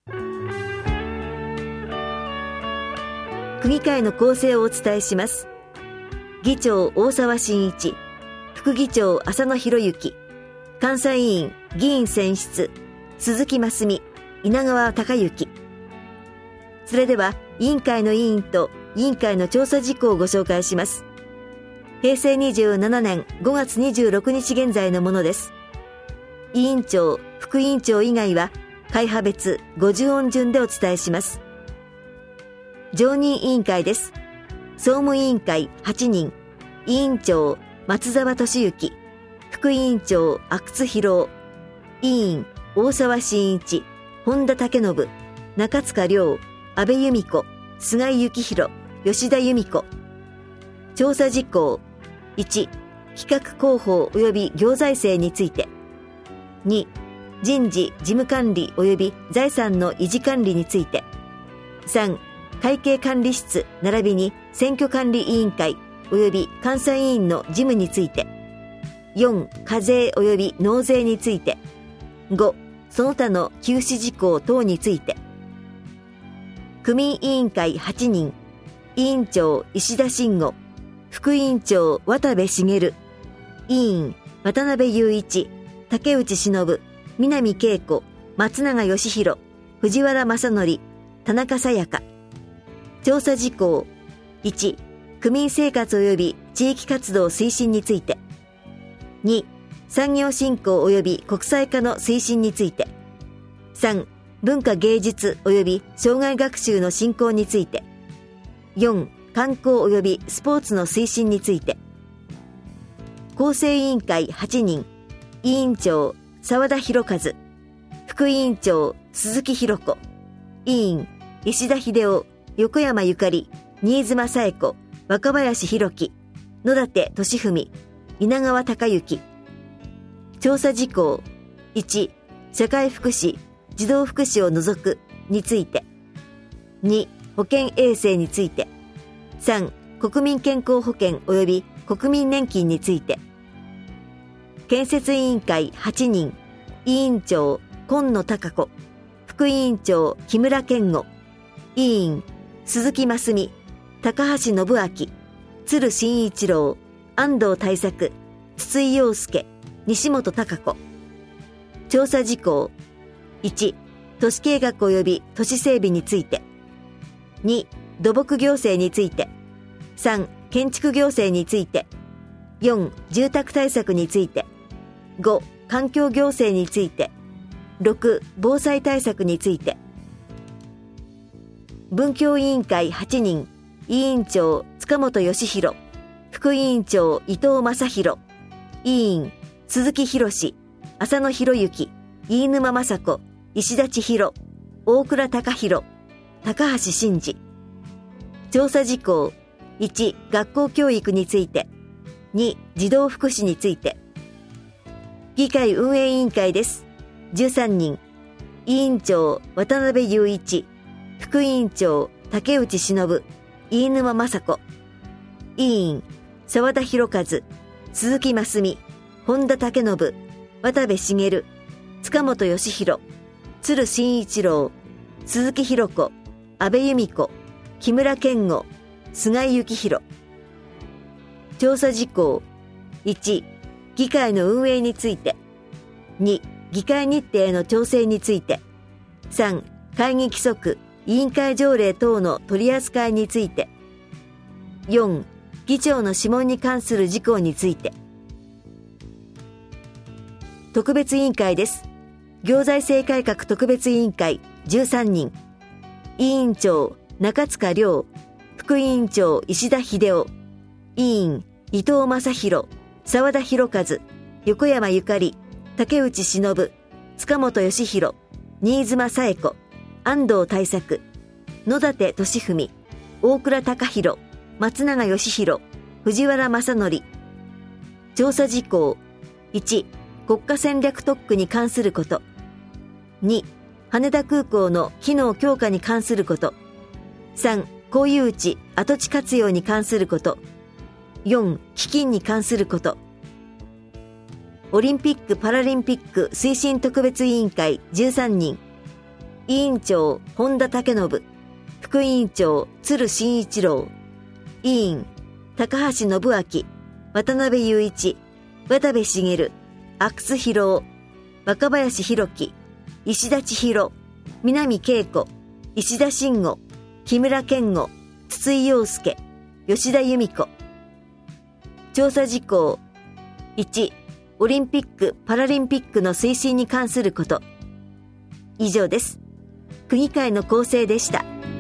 区議会の構成をお伝えします。議長大沢慎一、副議長浅野博之、監査委員議員選出鈴木真澄、稲川隆之。それでは委員会の委員と委員会の調査事項をご紹介します。平成27年5月26日現在のものです。委員長、副委員長以外は会派別50音順でお伝えします。常任委員会です。総務委員会8人、委員長松沢俊之、副委員長阿久津博夫、委員大沢慎一、本田武信、中塚亮、安倍由美子、菅井幸弘、吉田由美子。調査事項1、企画広報及び行財政について。2、人事事務管理及び財産の維持管理について。3、会計管理室並びに選挙管理委員会及び監査委員の事務について。4、課税及び納税について。5、その他の休止事項等について。区民委員会8人、委員長石田慎吾、副委員長渡部茂、委員渡辺雄一、竹内忍、南恵子、松永義弘、藤原正則、田中さやか。調査事項1、区民生活及び地域活動推進について。2、産業振興及び国際化の推進について。3、文化芸術及び障害学習の振興について。4、観光及びスポーツの推進について。構成委員会8人、委員長澤田博和、副委員長鈴木博子、委員石田秀夫、横山ゆかり、新妻紗恵子、若林弘樹、野立俊文、稲川隆之。調査事項1、社会福祉、児童福祉を除くについて。2、保健衛生について。3、国民健康保険及び国民年金について。建設委員会8人、委員長今野貴子、副委員長木村健吾、委員鈴木真澄、高橋信明、鶴真一郎、安藤大作、筒井陽介、西本貴子。調査事項1、都市計画及び都市整備について。2、土木行政について。3、建築行政について。4、住宅対策について。5、環境行政について。6、防災対策について。文教委員会8人、委員長塚本義弘、副委員長伊藤正弘、委員鈴木博史、浅野博之、飯沼雅子、石田千尋、大倉隆弘、高橋真嗣。調査事項1、学校教育について。2、児童福祉について。議会運営委員会です。13人、委員長渡辺雄一、副委員長竹内忍、飯沼雅子、委員澤田博和、鈴木真澄、本田武信、渡部茂、塚本義弘、鶴真一郎、鈴木博子、安倍由美子、木村健吾、菅井幸弘。調査事項1、議会の運営について。2、議会日程の調整について。3、会議規則、委員会条例等の取り扱いについて。4、議長の諮問に関する事項について。特別委員会です。行財政改革特別委員会13人、委員長中塚亮、副委員長石田秀夫、委員伊藤正弘、澤田博和、横山ゆかり、竹内忍、塚本義弘、新妻紗恵子、安藤大作、野立俊文、大倉隆弘、松永義弘、藤原正則。調査事項1、国家戦略特区に関すること。2、羽田空港の機能強化に関すること。3、公有地跡地活用に関すること。4、基金に関すること。オリンピック・パラリンピック推進特別委員会13人、 委員長本田武信、副委員長鶴真一郎、委員高橋信明、渡辺雄一、渡部茂、阿久津博夫、若林弘樹、石田千尋、南恵子、石田慎吾、木村健吾、筒井陽介、吉田由美子。調査事項1、オリンピック・パラリンピックの推進に関すること。以上です。区議会の構成でした。